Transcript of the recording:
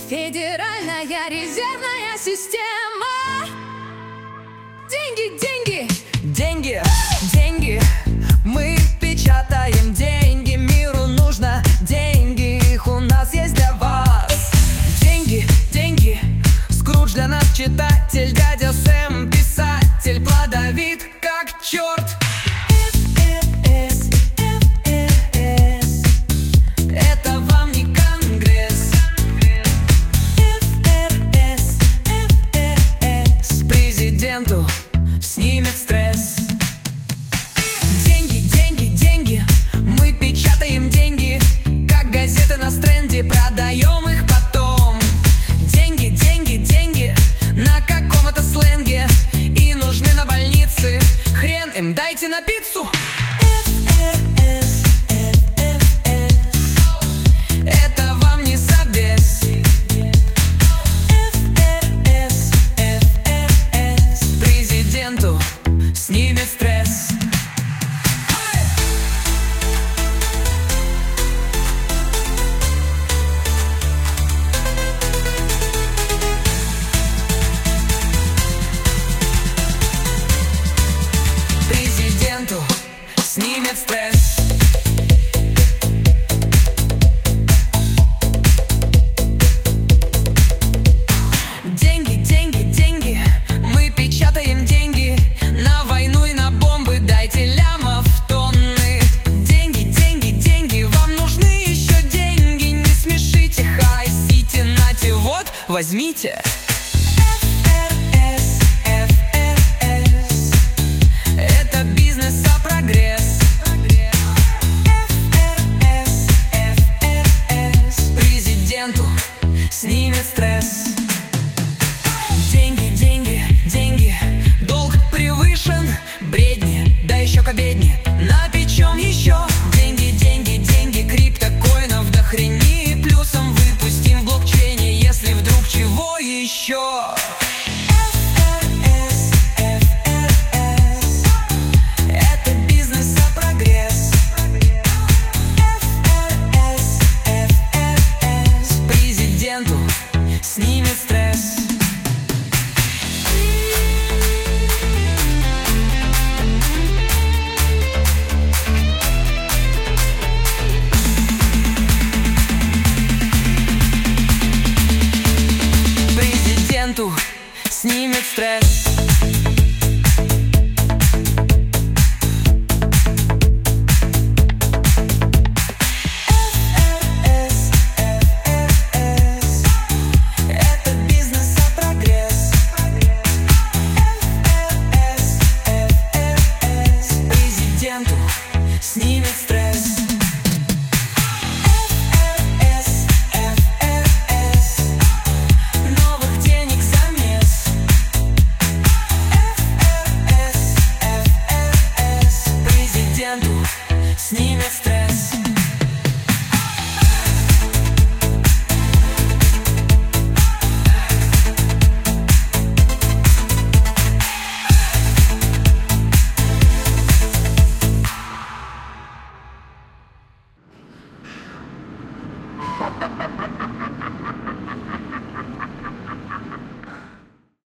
Федеральная резервная система. Деньги, деньги, деньги, деньги. Мы печатаем деньги. Миру нужно деньги. Их у нас есть для вас. Деньги, деньги. Скрудж для нас читатель. Дядя Сэм писатель. Плодовит как черт. Это вам не Конгресс. Президенту снимет стресс. Деньги, деньги, деньги. Мы печатаем деньги, как газеты на стренде, продаем их потом. Деньги, деньги, деньги. На каком-то сленге. И нужны на больницы. Хрен им, дайте на пиццу. Это вам не собес. Президенту снимет стресс. Президенту снимет стресс. Деньги, деньги, деньги. Мы печатаем деньги. На войну и на бомбы дайте лямов тонны. Деньги, деньги, деньги. Вам нужны еще деньги. Не смешите, хайсите, нате, вот, возьмите. Это бизнес, а прогресс. Президенту снимет стресс. Деньги, деньги, деньги. Долг превышен, бредни, да еще к обедне. Напечем еще. Деньги, деньги, деньги. Криптокоинов до хрени. Плюсом выпустим в блокчейне, если вдруг чего еще. Это бизнес, а прогресс. Президенту снимет стресс. Президенту снимет стресс.